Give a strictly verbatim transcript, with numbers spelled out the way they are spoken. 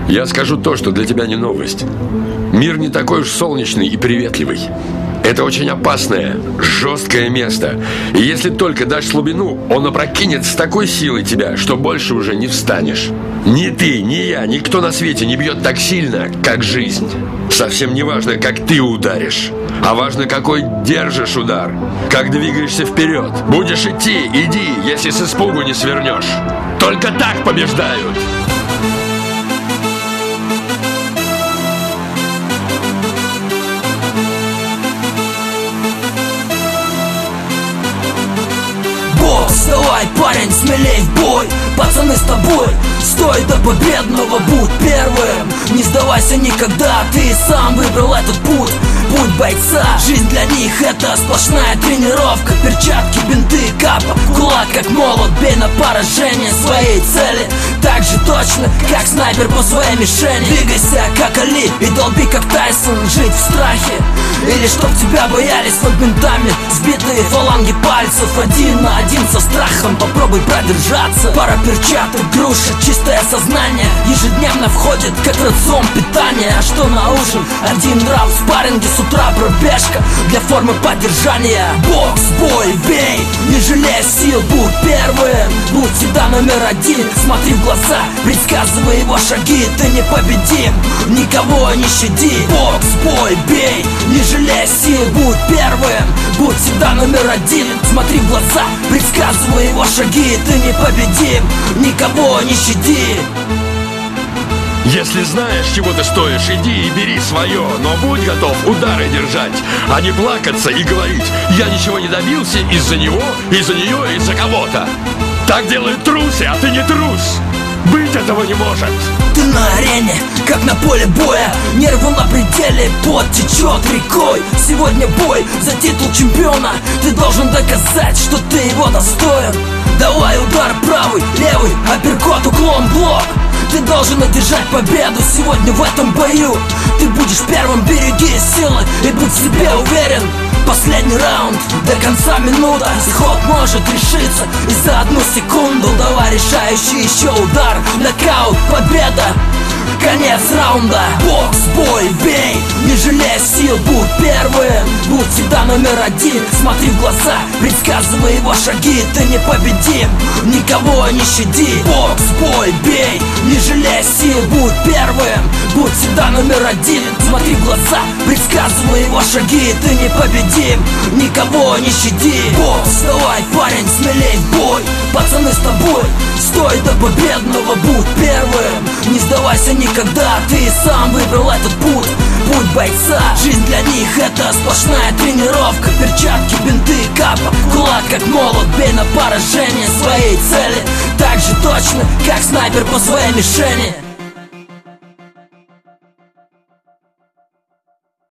Я скажу то, что для тебя не новость. Мир не такой уж солнечный и приветливый. Это очень опасное, жесткое место. И если только дашь слабину, он опрокинет с такой силой тебя, что больше уже не встанешь. Ни ты, ни я, никто на свете не бьет так сильно, как жизнь. Совсем не важно, как ты ударишь, а важно, какой держишь удар. Как двигаешься вперед. Будешь идти, иди, если с испугу не свернешь. Только так побеждают. Вставай, парень, смелей в бой. Пацаны с тобой, стой до победного, будь первым. Не сдавайся никогда, ты сам выбрал этот путь. Путь бойца, жизнь для них это сплошная тренировка. Перчатки, бинты, капа, кулак как молот. Бей на поражение своей цели так же точно, как снайпер по своей мишени. Двигайся как Али и долби как Тайсон. Жить в страхе или чтоб тебя боялись под бинтами. Сбитые фаланги пальцев один на один со страхом. Попробуй продержаться. Пара перчаток, груша, чистое сознание ежедневно входит как рацион питания. А что на ужин? Один раунд спарринги, с утра пробежка для формы поддержания. Бокс, бой, бей, не жалея сил, будь первым. Будь всегда номер один, смотри в глаза, предсказывай его шаги. Ты непобедим, никого не щади. Бокс, бой, бей, не жалея сил, будь первым. Будь всегда номер один, смотри в глаза, предсказывай его шаги. Ты непобедим, никого не щади. Если знаешь, чего ты стоишь, иди и бери свое. Но будь готов удары держать, а не плакаться и говорить: я ничего не добился из-за него, из-за нее, из-за кого-то. Так делают трусы, а ты не трус. Быть этого не может. Ты на арене, как на поле боя. Нервы на пределе, пот течет рекой. Сегодня бой за титул чемпиона. Ты должен доказать, что ты его достоин. Давай удар правый, левый, апперкот, уклон, блок. Ты должен одержать победу сегодня в этом бою. Ты будешь первым, береги силы и будь в себе уверен. Последний раунд, до конца минута. Исход может решиться и за одну секунду. Давай решающий еще удар, нокаут, победа. Конец раунда. Бокс, бой, бей, не жалея сил, будь первым. Будь всегда номер один, смотри в глаза, предсказывай его шаги. Ты непобедим, никого не щади. Бокс, бой, бей, не жалея сил, будь первым. Будь всегда номер один, смотри в глаза, предсказывай его шаги. Ты непобедим, никого не щади. Бокс, давай, парень, смелей в бой. Пацаны с тобой, стой до победного, будь первым. Не сдавайся никогда, ты сам выбрал этот путь. Путь бойца, жизнь для них это сплошная тренировка. Перчатки, бинты, капа, кулак как молот. Бей на поражение своей цели так же точно, как снайпер по своей мишени.